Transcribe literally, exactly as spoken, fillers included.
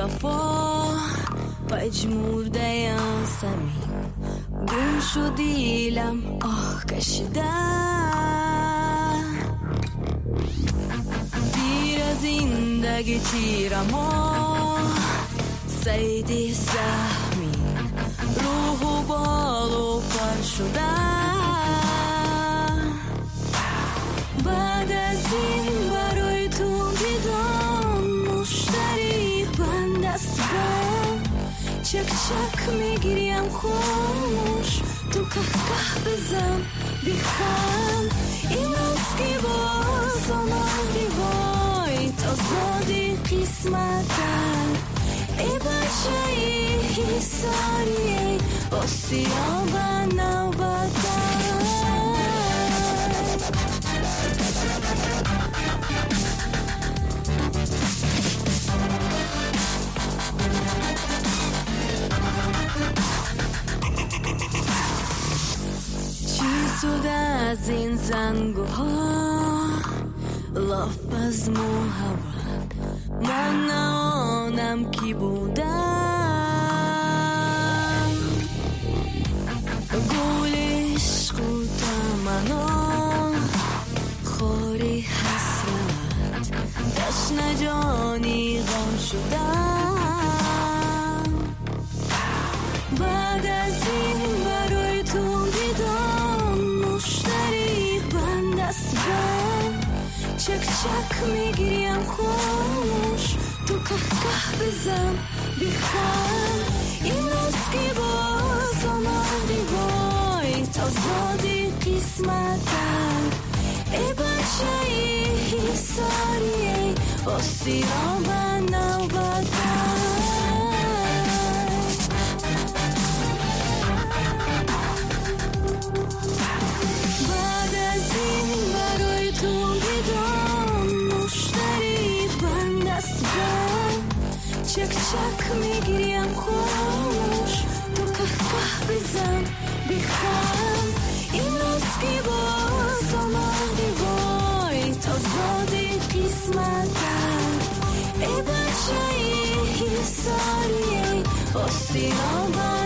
وفا پژمرده زمین گم شدیلم آه کشیده دیر زندگی تیرم سیدی سهمین روح و بال و پر شده بعد از این برای تو دیدم مشتری بند است بند چک چک میگیریم خوش تو که که بزن بیخند این است که باز آمدی وای تا زادی قسمتن ای بچه ای ساریه آسیا و نوبتن شد از این زنگوها لاف از محبت من آنم کی بودم گل عشق و تمنا خوری حسرت دشن جانی غم شدم بعد از این برای تو دیدم مشتری بند است بند چک چک میگیریم خوش تو که که بزن بیخند این است که باز آمدی وای تا زادی قسمتن ای بچه ای ساریه آسیا و نوبتن چک چک میگیریم خوش تو که که بزن بیخند این است که باز آمدی وای تا زادی قسمتن ای بچه ای ساریه آسیا